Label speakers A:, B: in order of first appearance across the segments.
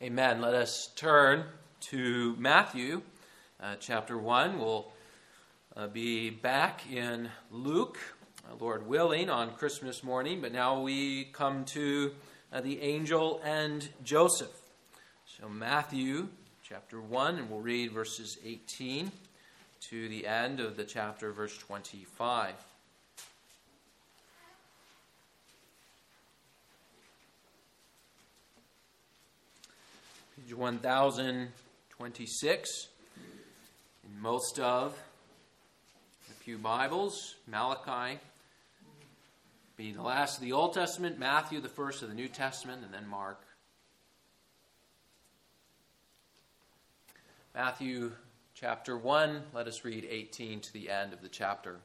A: Amen. Let us turn to Matthew chapter 1. We'll be back in Luke, Lord willing, on Christmas morning. But now we come to the angel and Joseph. So Matthew chapter 1, and we'll read verses 18 to the end of the chapter, verse 25. Page 1026 in most of the Pew Bibles. Malachi being the last of the Old Testament, Matthew the first of the New Testament, and then Mark. Matthew chapter 1, let us read 18 to the end of the chapter.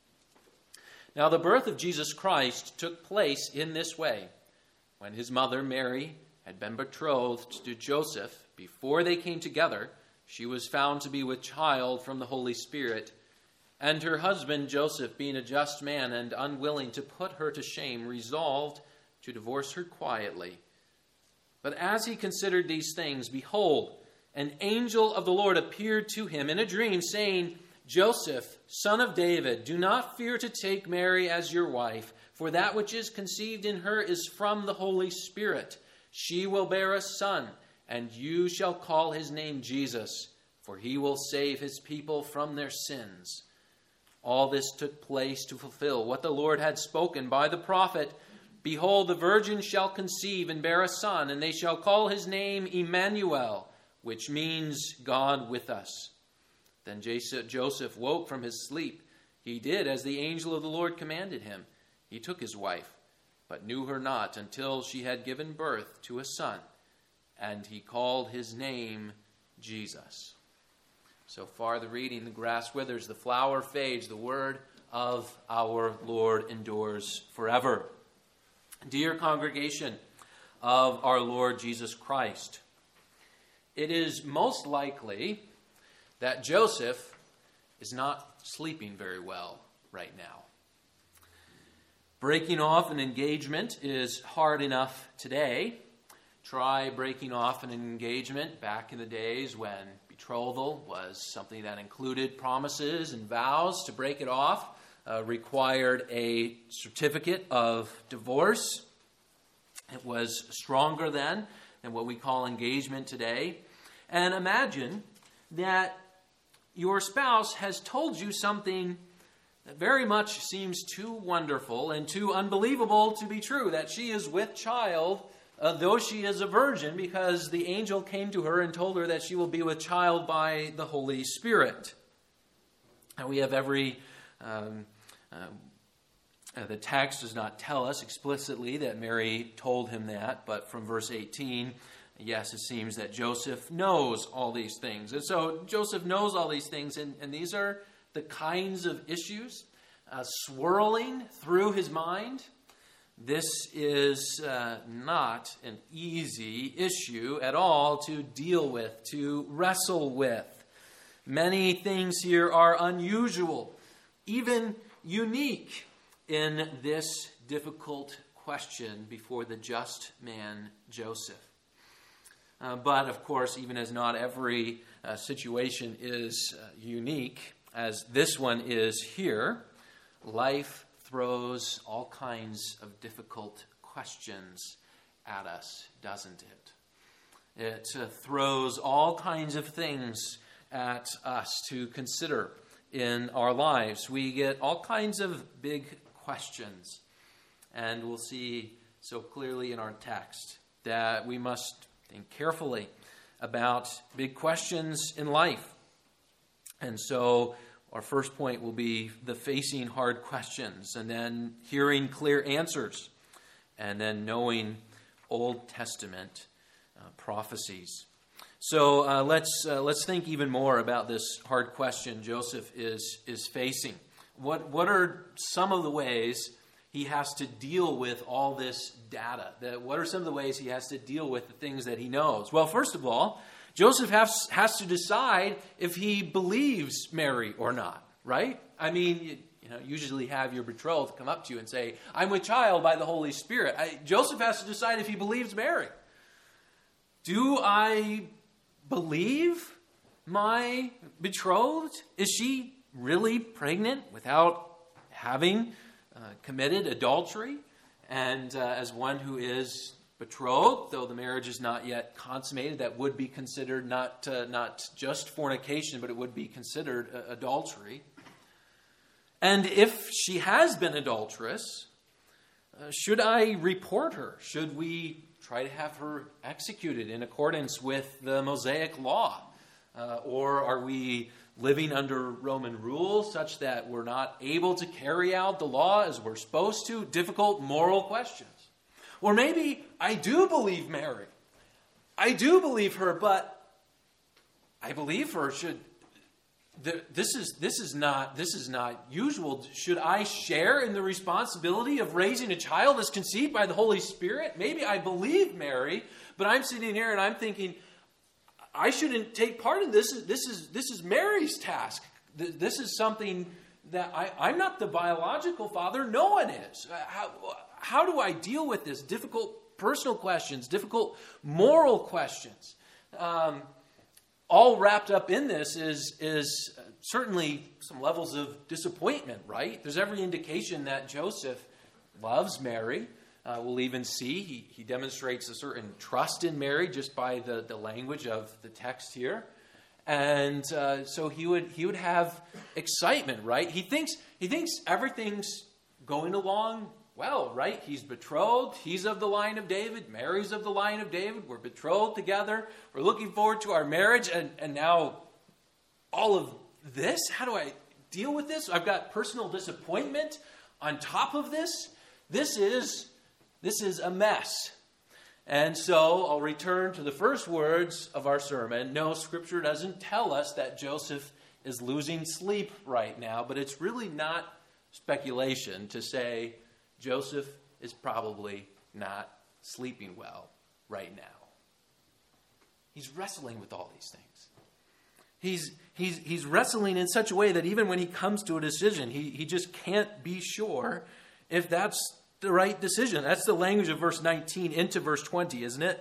A: Now the birth of Jesus Christ took place in this way. When his mother Mary had been betrothed to Joseph, before they came together, she was found to be with child from the Holy Spirit. And her husband Joseph, being a just man and unwilling to put her to shame, resolved to divorce her quietly. But as he considered these things, behold, an angel of the Lord appeared to him in a dream, saying, Joseph, son of David, do not fear to take Mary as your wife, for that which is conceived in her is from the Holy Spirit. She will bear a son, and you shall call his name Jesus, for he will save his people from their sins. All this took place to fulfill what the Lord had spoken by the prophet. Behold, the virgin shall conceive and bear a son, and they shall call his name Emmanuel, which means God with us. Then Joseph woke from his sleep. He did as the angel of the Lord commanded him. He took his wife, but knew her not until she had given birth to a son, and he called his name Jesus. So far the reading, the grass withers, the flower fades, the word of our Lord endures forever. Dear congregation of our Lord Jesus Christ, it is most likely that Joseph is not sleeping very well right now. Breaking off an engagement is hard enough today. Try breaking off an engagement back in the days when betrothal was something that included promises and vows. To break it off required a certificate of divorce. It was stronger then than what we call engagement today. And imagine that your spouse has told you something that very much seems too wonderful and too unbelievable to be true, that she is with child, though she is a virgin, because the angel came to her and told her that she will be with child by the Holy Spirit. And we have the text does not tell us explicitly that Mary told him that, but from verse 18, yes, it seems that Joseph knows all these things. And so Joseph knows all these things, and these are the kinds of issues swirling through his mind. This is not an easy issue at all to deal with, to wrestle with. Many things here are unusual, even unique in this difficult question before the just man Joseph. But of course, even as not every situation is unique, as this one is here, life throws all kinds of difficult questions at us, doesn't it? It throws all kinds of things at us to consider in our lives. We get all kinds of big questions, and we'll see so clearly in our text that we must think carefully about big questions in life. And so our first point will be the facing hard questions, and then hearing clear answers, and then knowing Old Testament prophecies. So let's think even more about this hard question Joseph is facing. What are some of the ways he has to deal with all this data? What are some of the ways he has to deal with the things that he knows? Well, first of all, Joseph has to decide if he believes Mary or not, right? I mean, usually have your betrothed come up to you and say, I'm with child by the Holy Spirit. Joseph has to decide if he believes Mary. Do I believe my betrothed? Is she really pregnant without having committed adultery? And as one who is betrothed, though the marriage is not yet consummated, that would be considered not just fornication, but it would be considered adultery. And if she has been adulterous, should I report her? Should we try to have her executed in accordance with the Mosaic law? Or are we living under Roman rule such that we're not able to carry out the law as we're supposed to? Difficult moral questions. Or maybe I do believe Mary. I do believe her, but I believe her. This is not usual. Should I share in the responsibility of raising a child as conceived by the Holy Spirit? Maybe I believe Mary, but I'm sitting here and I'm thinking, I shouldn't take part in this. This is Mary's task. This is something that I'm not the biological father. No one is. How do I deal with this? Difficult personal questions, difficult moral questions. All wrapped up in this is certainly some levels of disappointment, right? There's every indication that Joseph loves Mary. We'll even see he demonstrates a certain trust in Mary just by the language of the text here. And so he would have excitement, right? He thinks everything's going along well, right? He's betrothed. He's of the line of David. Mary's of the line of David. We're betrothed together. We're looking forward to our marriage. And now all of this, how do I deal with this? I've got personal disappointment on top of this. This is a mess. And so I'll return to the first words of our sermon. No, Scripture doesn't tell us that Joseph is losing sleep right now, but it's really not speculation to say Joseph is probably not sleeping well right now. He's wrestling with all these things. He's wrestling in such a way that even when he comes to a decision, he just can't be sure if that's the right decision. That's the language of verse 19 into verse 20, isn't it?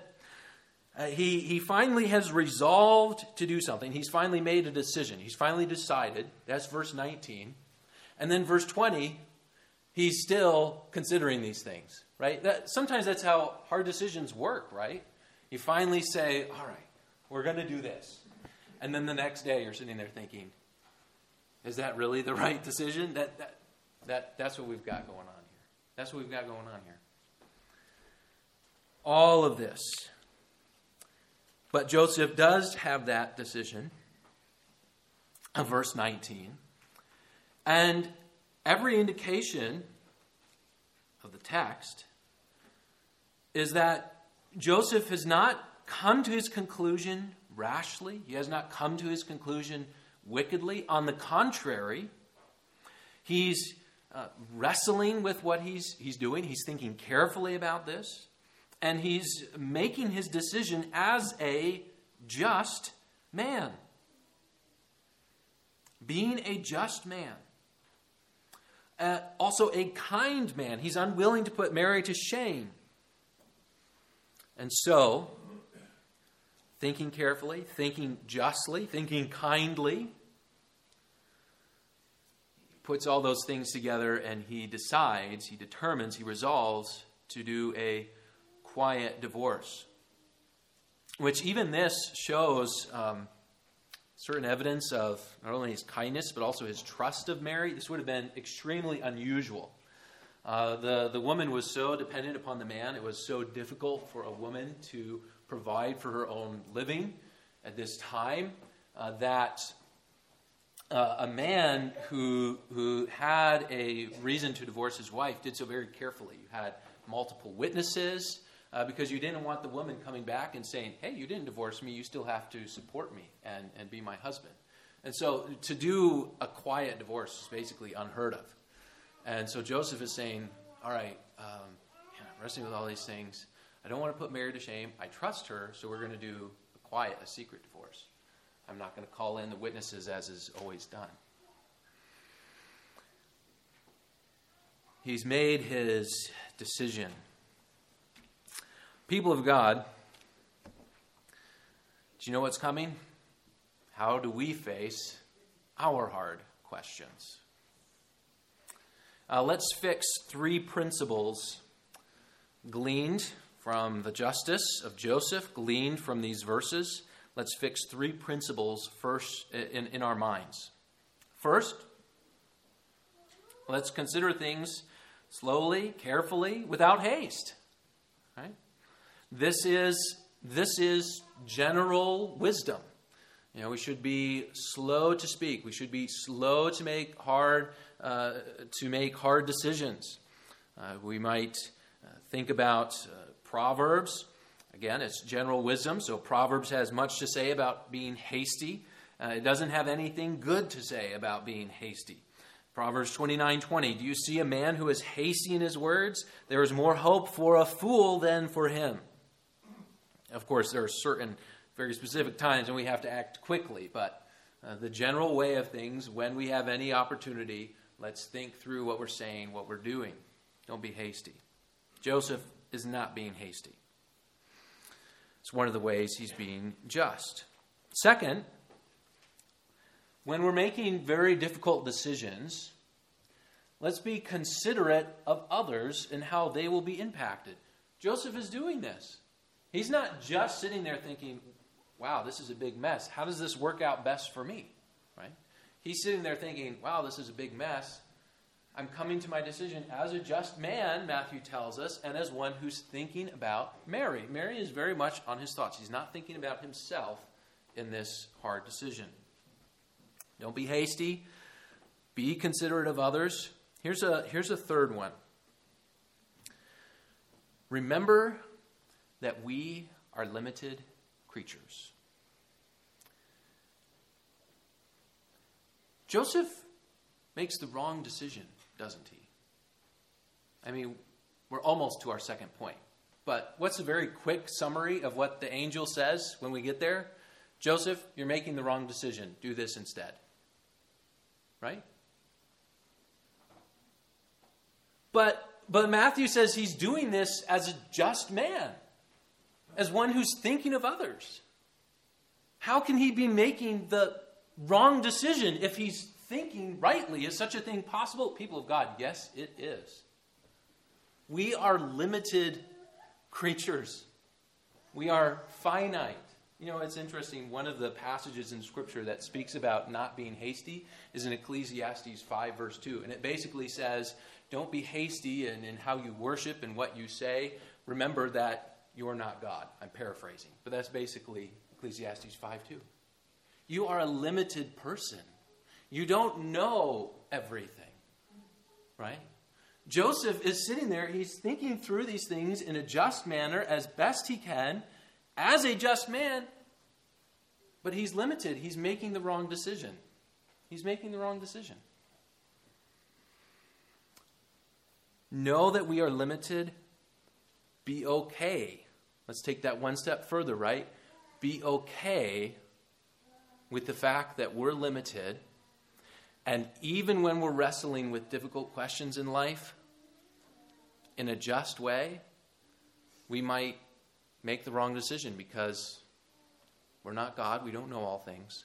A: He finally has resolved to do something. He's finally made a decision. He's finally decided. That's verse 19. And then verse 20, he's still considering these things, right? Sometimes that's how hard decisions work, right? You finally say, all right, we're going to do this. And then the next day you're sitting there thinking, is that really the right decision? That's what we've got going on here. That's what we've got going on here. All of this. But Joseph does have that decision of verse 19. And every indication of the text is that Joseph has not come to his conclusion rashly. He has not come to his conclusion wickedly. On the contrary, he's wrestling with what he's doing. He's thinking carefully about this. And he's making his decision as a just man. Being a just man. Also a kind man. He's unwilling to put Mary to shame. And so, thinking carefully, thinking justly, thinking kindly, puts all those things together and he determines, he resolves to do a quiet divorce. Which even this shows certain evidence of not only his kindness, but also his trust of Mary. This would have been extremely unusual. The woman was so dependent upon the man. It was so difficult for a woman to provide for her own living at this time that a man who had a reason to divorce his wife did so very carefully. You had multiple witnesses because you didn't want the woman coming back and saying, hey, you didn't divorce me, you still have to support me and be my husband. And so to do a quiet divorce is basically unheard of. And so Joseph is saying, all right, wrestling with all these things, I don't want to put Mary to shame. I trust her, so we're going to do a secret divorce. I'm not going to call in the witnesses as is always done. He's made his decision. People of God, Do you know what's coming? How do we face our hard questions? Let's fix 3 principles gleaned from the justice of Joseph, gleaned from these verses. Let's fix 3 principles first in our minds. First, let's consider things slowly, carefully, without haste. Right? This is general wisdom. We should be slow to speak. We should be slow to make hard decisions. We might think about Proverbs. Again, it's general wisdom, so Proverbs has much to say about being hasty. It doesn't have anything good to say about being hasty. Proverbs 29:20, do you see a man who is hasty in his words? There is more hope for a fool than for him. Of course, there are certain very specific times when we have to act quickly, but the general way of things, when we have any opportunity, let's think through what we're saying, what we're doing. Don't be hasty. Joseph is not being hasty. It's one of the ways he's being just. Second, when we're making very difficult decisions, let's be considerate of others and how they will be impacted. Joseph is doing this. He's not just sitting there thinking, wow, this is a big mess. How does this work out best for me? Right? He's sitting there thinking, wow, this is a big mess. I'm coming to my decision as a just man, Matthew tells us, and as one who's thinking about Mary. Mary is very much on his thoughts. He's not thinking about himself in this hard decision. Don't be hasty. Be considerate of others. Here's a third one. Remember that we are limited creatures. Joseph makes the wrong decision, doesn't he? I mean, we're almost to our second point. But what's a very quick summary of what the angel says when we get there? Joseph, you're making the wrong decision. Do this instead. Right? But Matthew says he's doing this as a just man, as one who's thinking of others. How can he be making the wrong decision if he's thinking rightly? Is such a thing possible? People of God, yes, it is. We are limited creatures. We are finite. It's interesting. One of the passages in Scripture that speaks about not being hasty is in Ecclesiastes 5, verse 2. And it basically says, don't be hasty in how you worship and what you say. Remember that you are not God. I'm paraphrasing. But that's basically Ecclesiastes 5, 2. You are a limited person. You don't know everything. Right? Joseph is sitting there. He's thinking through these things in a just manner as best he can, as a just man, but he's limited. He's making the wrong decision. He's making the wrong decision. Know that we are limited. Be okay. Let's take that one step further, right? Be okay with the fact that we're limited. And even when we're wrestling with difficult questions in life, in a just way, we might make the wrong decision because we're not God. We don't know all things.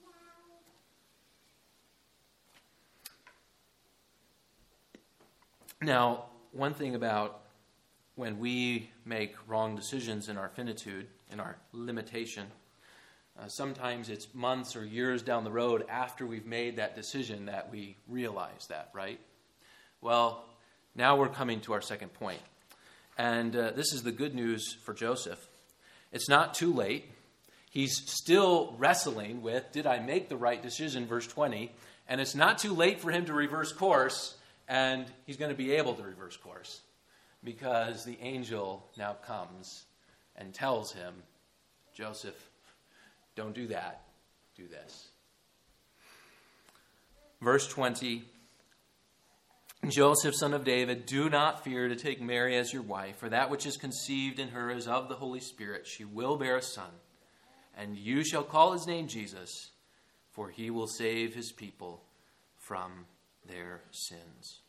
A: Now, one thing about when we make wrong decisions in our finitude, in our limitation, sometimes it's months or years down the road after we've made that decision that we realize that, right? Well, now we're coming to our second point. And this is the good news for Joseph. It's not too late. He's still wrestling with, did I make the right decision, verse 20. And it's not too late for him to reverse course, and he's going to be able to reverse course because the angel now comes and tells him, Joseph, don't do that, do this. Verse 20, Joseph, son of David, do not fear to take Mary as your wife, for that which is conceived in her is of the Holy Spirit. She will bear a son, and you shall call his name Jesus, for he will save his people from their sins.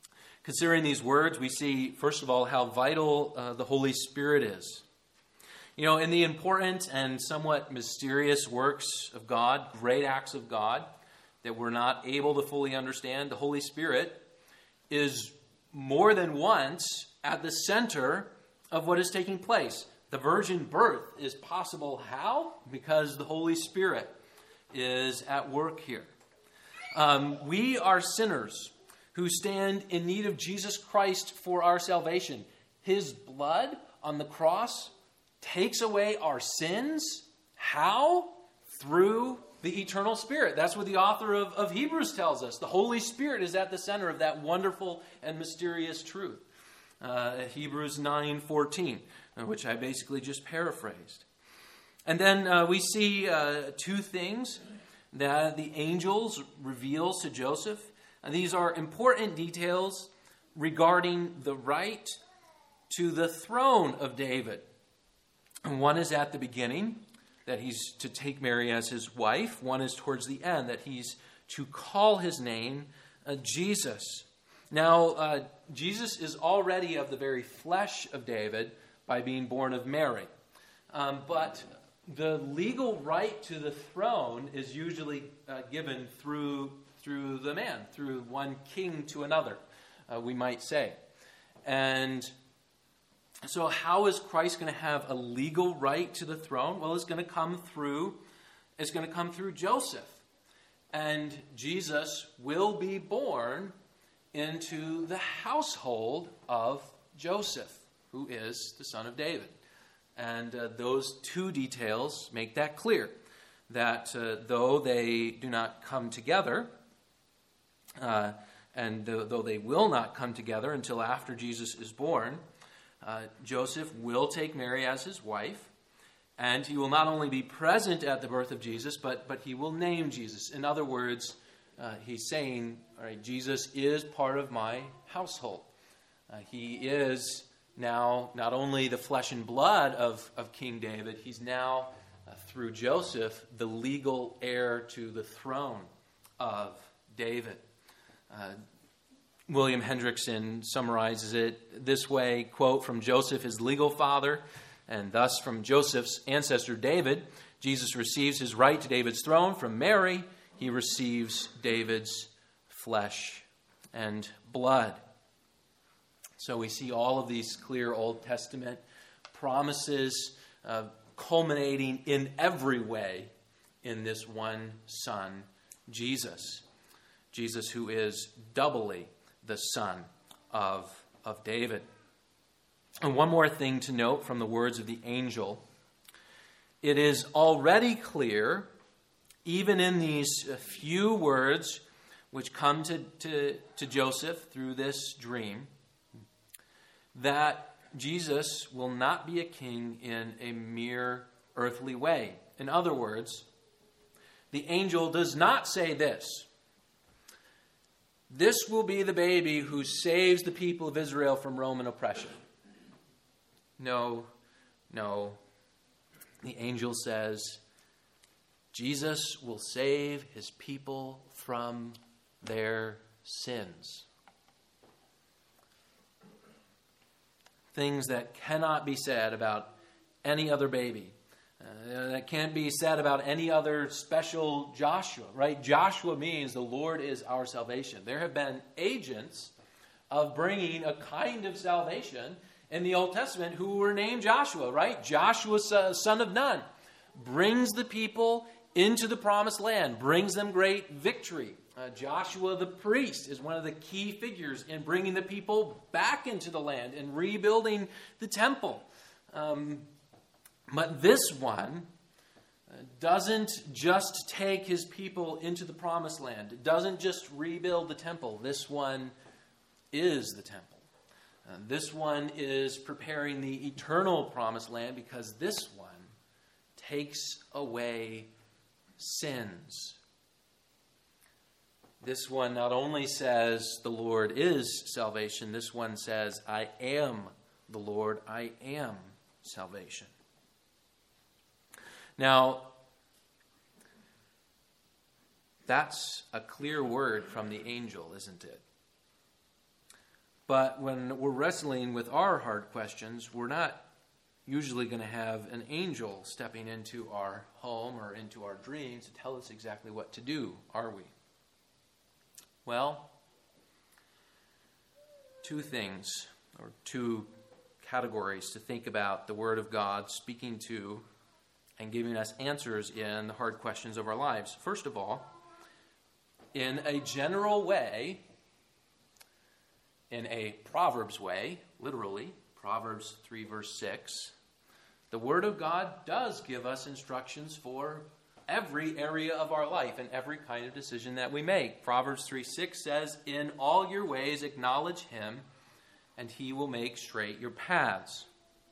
A: Considering these words, we see, first of all, how vital the Holy Spirit is. In the important and somewhat mysterious works of God, great acts of God that we're not able to fully understand, the Holy Spirit is more than once at the center of what is taking place. The virgin birth is possible. How? Because the Holy Spirit is at work here. We are sinners who stand in need of Jesus Christ for our salvation. His blood on the cross takes away our sins. How? Through the eternal Spirit. That's what the author of Hebrews tells us. The Holy Spirit is at the center of that wonderful and mysterious truth. Hebrews 9:14, which I basically just paraphrased. And then we see two things that the angels reveals to Joseph. And these are important details regarding the right to the throne of David. And one is at the beginning, that he's to take Mary as his wife. One is towards the end, that he's to call his name Jesus. Now, Jesus is already of the very flesh of David by being born of Mary. But the legal right to the throne is usually given through the man, through one king to another, we might say. And so how is Christ going to have a legal right to the throne? Well, it's going to come through Joseph. And Jesus will be born into the household of Joseph, who is the son of David. And those two details make that clear, that though they do not come together, and though they will not come together until after Jesus is born, Joseph will take Mary as his wife, and he will not only be present at the birth of Jesus, but he will name Jesus. In other words, he's saying, all right, Jesus is part of my household. He is now not only the flesh and blood of King David, he's now, through Joseph, the legal heir to the throne of David. William Hendrickson summarizes it this way, quote, "From Joseph, his legal father, and thus from Joseph's ancestor David, Jesus receives his right to David's throne. From Mary, he receives David's flesh and blood." So we see all of these clear Old Testament promises culminating in every way in this one Son, Jesus. Jesus, who is doubly the son of David. And one more thing to note from the words of the angel. It is already clear, even in these few words which come to Joseph through this dream, that Jesus will not be a king in a mere earthly way. In other words, the angel does not say this: "This will be the baby who saves the people of Israel from Roman oppression." No. The angel says, Jesus will save his people from their sins. Things that cannot be said about any other baby. That can't be said about any other special Joshua, right? Joshua means the Lord is our salvation. There have been agents of bringing a kind of salvation in the Old Testament who were named Joshua, right? Joshua, son of Nun, brings the people into the promised land, brings them great victory. Joshua the priest is one of the key figures in bringing the people back into the land and rebuilding the temple. But this one doesn't just take his people into the promised land. It doesn't just rebuild the temple. This one is the temple. This one is preparing the eternal promised land, because this one takes away sins. This one not only says the Lord is salvation, this one says, I am the Lord, I am salvation. Now, that's a clear word from the angel, isn't it? But when we're wrestling with our hard questions, we're not usually going to have an angel stepping into our home or into our dreams to tell us exactly what to do, are we? Well, two things, or two categories to think about the Word of God speaking to and giving us answers in the hard questions of our lives. First of all, in a general way, in a Proverbs way, literally, Proverbs 3 verse 6, the Word of God does give us instructions for every area of our life and every kind of decision that we make. Proverbs 3:6 says, "In all your ways acknowledge Him, and He will make straight your paths."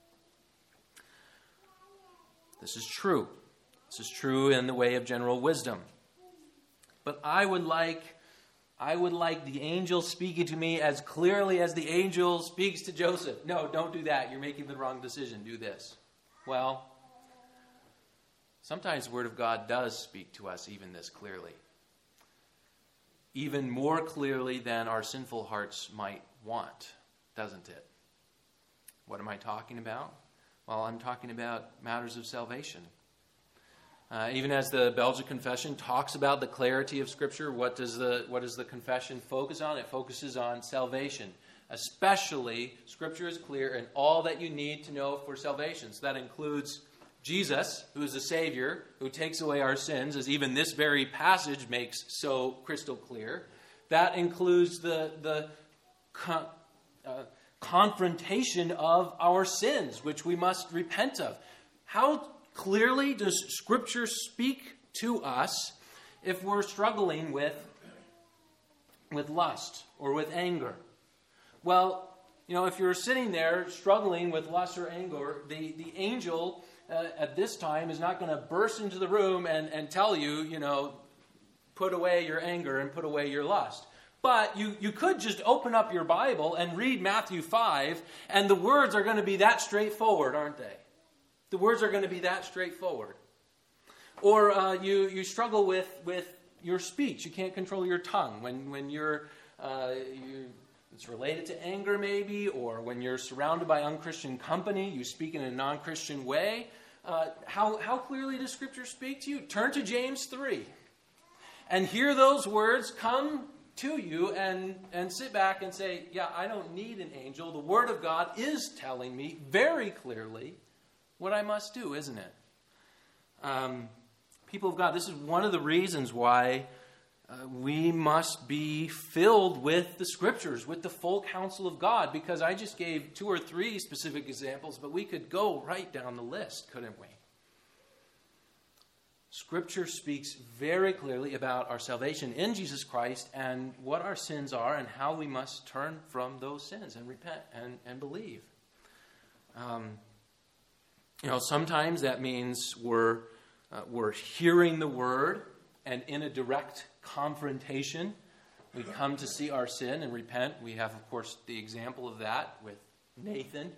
A: This is true. This is true in the way of general wisdom. But I would like the angel speaking to me as clearly as the angel speaks to Joseph. No, don't do that. You're making the wrong decision. Do this. Well, sometimes the Word of God does speak to us even this clearly. Even more clearly than our sinful hearts might want, doesn't it? What am I talking about? Well, I'm talking about matters of salvation. Even as the Belgian Confession talks about the clarity of Scripture, what does the confession focus on? It focuses on salvation. Especially, Scripture is clear in all that you need to know for salvation. So that includes Jesus, who is the Savior, who takes away our sins, as even this very passage makes so crystal clear. That includes the confrontation of our sins, which we must repent of. How clearly does Scripture speak to us if we're struggling with lust or with anger? Well, if you're sitting there struggling with lust or anger, the angel at this time is not going to burst into the room and tell you, put away your anger and put away your lust. But you could just open up your Bible and read Matthew 5, and the words are going to be that straightforward, aren't they? The words are going to be that straightforward. Or you struggle with your speech. You can't control your tongue. When it's related to anger maybe, or when you're surrounded by unchristian company, you speak in a non-Christian way. How clearly does Scripture speak to you? Turn to James 3 and hear those words come to you and sit back and say, yeah, I don't need an angel. The Word of God is telling me very clearly what I must do, isn't it? People of God, this is one of the reasons why we must be filled with the Scriptures, with the full counsel of God, because I just gave 2 or 3 specific examples, but we could go right down the list, couldn't we? Scripture speaks very clearly about our salvation in Jesus Christ and what our sins are and how we must turn from those sins and repent and believe. Sometimes that means we're hearing the Word, and in a direct confrontation, we come to see our sin and repent. We have, of course, the example of that with Nathan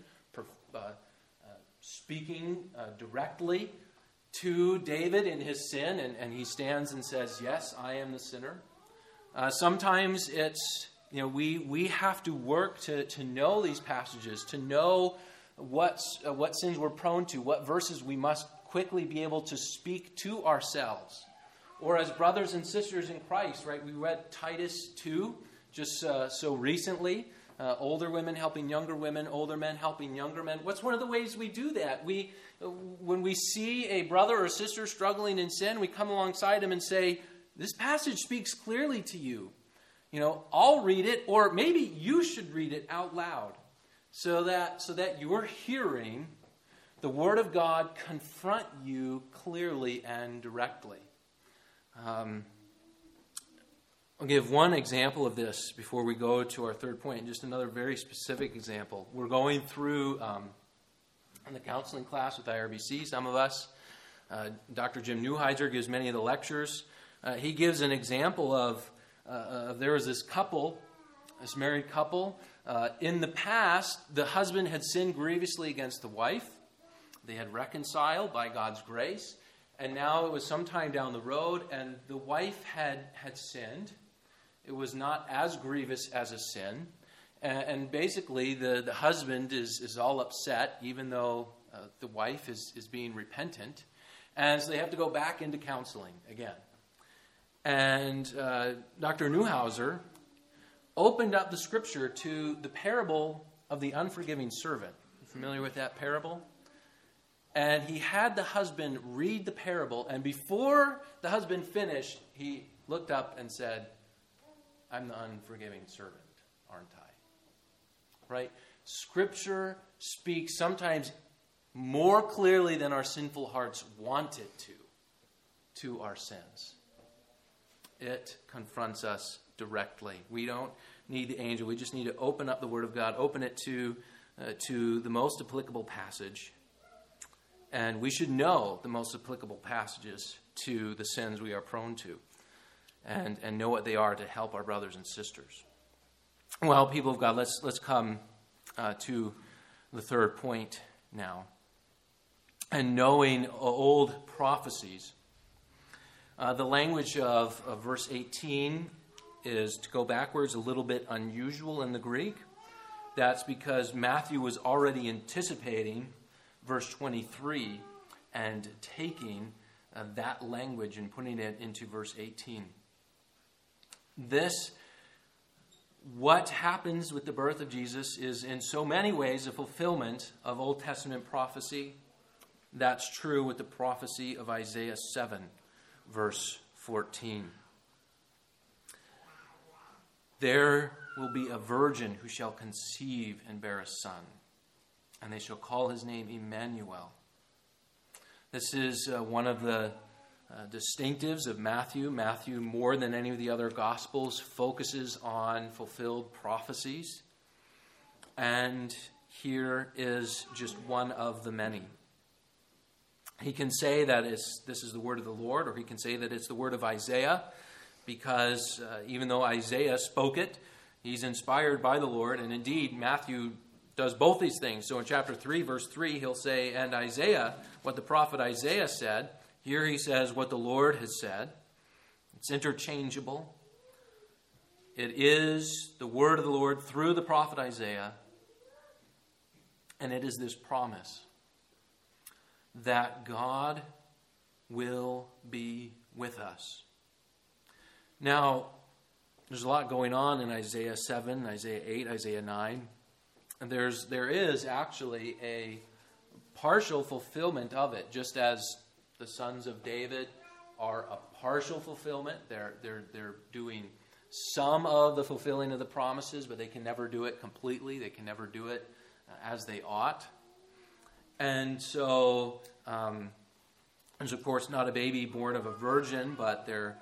A: speaking directly to David in his sin, and he stands and says, yes, I am the sinner. Sometimes it's, we have to work to know these passages, to know what sins we're prone to, what verses we must quickly be able to speak to ourselves. Or as brothers and sisters in Christ, right? We read Titus 2 just so recently. Older women helping younger women, older men helping younger men. What's one of the ways we do that? When we see a brother or sister struggling in sin, we come alongside them and say, this passage speaks clearly to you. I'll read it, or maybe you should read it out loud so that you're hearing the Word of God confront you clearly and directly. I'll give one example of this before we go to our third point, just another very specific example. We're going through in the counseling class with IRBC, some of us. Dr. Jim Neuheiser gives many of the lectures. He gives an example of there was this couple, this married couple. In the past, the husband had sinned grievously against the wife. They had reconciled by God's grace. And now it was sometime down the road, and the wife had sinned. It was not as grievous as a sin. And basically, the husband is all upset, even though the wife is being repentant, and so they have to go back into counseling again. And Dr. Neuhauser opened up the scripture to the parable of the unforgiving servant. You familiar with that parable? And he had the husband read the parable, and before the husband finished, he looked up and said, "I'm the unforgiving servant, aren't I?" Right? Scripture speaks sometimes more clearly than our sinful hearts want it to our sins. It confronts us directly. We don't need the angel. We just need to open up the Word of God, open it to the most applicable passage. And we should know the most applicable passages to the sins we are prone to and know what they are to help our brothers and sisters. Well, people of God, let's come to the third point now. And knowing old prophecies, the language of verse 18 is to go backwards a little bit unusual in the Greek. That's because Matthew was already anticipating verse 23 and taking that language and putting it into verse 18. What happens with the birth of Jesus is in so many ways a fulfillment of Old Testament prophecy. That's true with the prophecy of Isaiah 7, verse 14. There will be a virgin who shall conceive and bear a son, and they shall call his name Emmanuel. This is one of the distinctives of Matthew. Matthew, more than any of the other Gospels, focuses on fulfilled prophecies. And here is just one of the many. He can say that this is the word of the Lord, or he can say that it's the word of Isaiah, because even though Isaiah spoke it, he's inspired by the Lord. And indeed, Matthew does both these things. So in chapter 3, verse 3, he'll say, "And Isaiah," what the prophet Isaiah said. Here he says what the Lord has said. It's interchangeable. It is the word of the Lord through the prophet Isaiah. And it is this promise that God will be with us. Now, there's a lot going on in Isaiah 7, Isaiah 8, Isaiah 9. And there is actually a partial fulfillment of it, just as the sons of David are a partial fulfillment. They're doing some of the fulfilling of the promises, but they can never do it completely. They can never do it as they ought. And so there's, of course, not a baby born of a virgin, but there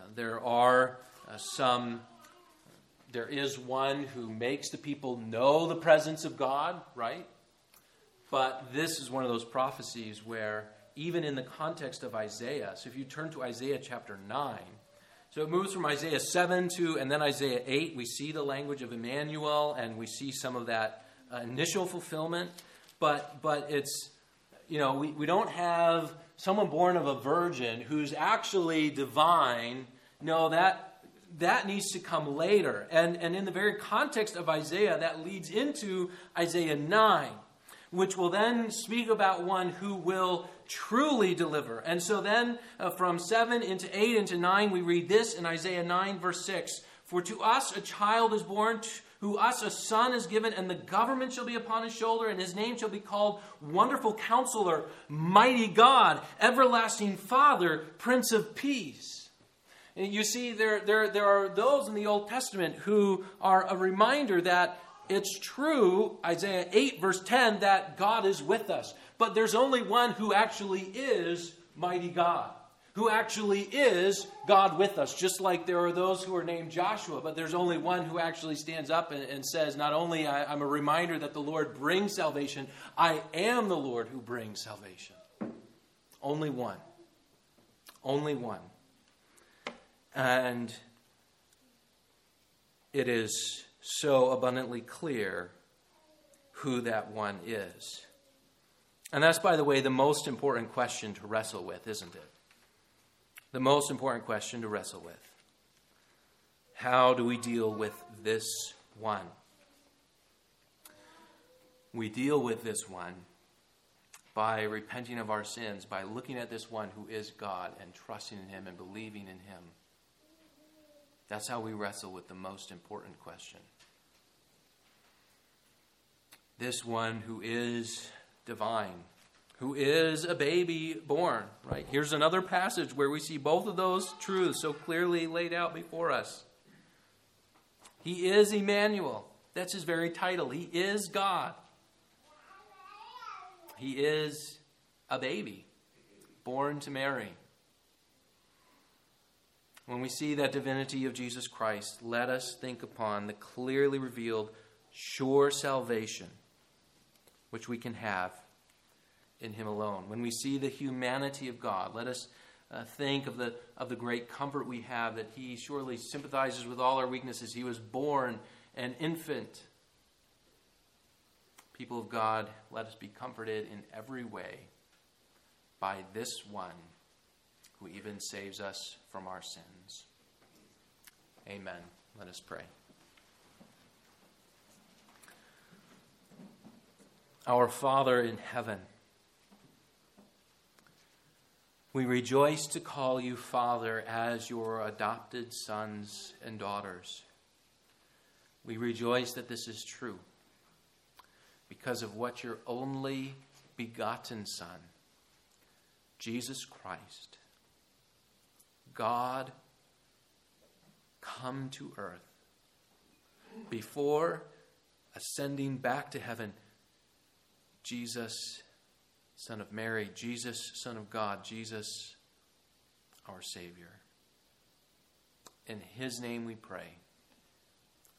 A: is one who makes the people know the presence of God, right? But this is one of those prophecies where, even in the context of Isaiah, so if you turn to Isaiah chapter 9, so it moves from Isaiah 7 to, and then Isaiah 8, we see the language of Emmanuel, and we see some of that initial fulfillment. But it's, we don't have someone born of a virgin who's actually divine. No, that needs to come later. And in the very context of Isaiah, that leads into Isaiah 9, which will then speak about one who will truly deliver. And so then from 7 into 8 into 9, we read this in Isaiah 9, verse 6. "For to us a child is born, to us a son is given, and the government shall be upon his shoulder, and his name shall be called Wonderful Counselor, Mighty God, Everlasting Father, Prince of Peace." And you see, there are those in the Old Testament who are a reminder that it's true, Isaiah 8, verse 10, that God is with us. But there's only one who actually is mighty God, who actually is God with us. Just like there are those who are named Joshua, but there's only one who actually stands up and says, not only I'm a reminder that the Lord brings salvation, I am the Lord who brings salvation. Only one. Only one. And it is so abundantly clear who that one is. And that's, by the way, the most important question to wrestle with, isn't it? The most important question to wrestle with. How do we deal with this one? We deal with this one by repenting of our sins, by looking at this one who is God and trusting in him and believing in him. That's how we wrestle with the most important question. This one who is divine, who is a baby born, right? Here's another passage where we see both of those truths so clearly laid out before us. He is Emmanuel. That's his very title. He is God. He is a baby born to Mary. When we see that divinity of Jesus Christ, let us think upon the clearly revealed, sure salvation which we can have in him alone. When we see the humanity of God, let us think of the great comfort we have that he surely sympathizes with all our weaknesses. He was born an infant. People of God, let us be comforted in every way by this one who even saves us from our sins. Amen. Let us pray. Our Father in heaven, we rejoice to call you Father as your adopted sons and daughters. We rejoice that this is true because of what your only begotten Son, Jesus Christ, God, come to earth. Before ascending back to heaven, Jesus, Son of Mary, Jesus, Son of God, Jesus, our Savior. In his name we pray.